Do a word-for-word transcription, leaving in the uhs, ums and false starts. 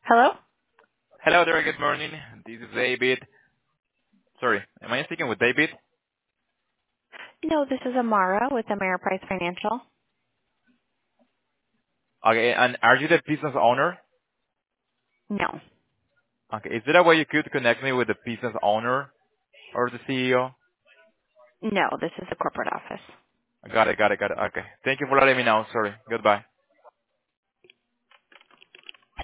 Hello? Hello there, good morning. This is David. Sorry, am I speaking with David? No, this is Amara with Ameriprise Financial. Okay, and are you the business owner? No. Okay, is there a way you could connect me with the business owner or the C E O? No, this is the corporate office. Got it, got it, got it. Okay. Thank you for letting me know. Sorry. Goodbye.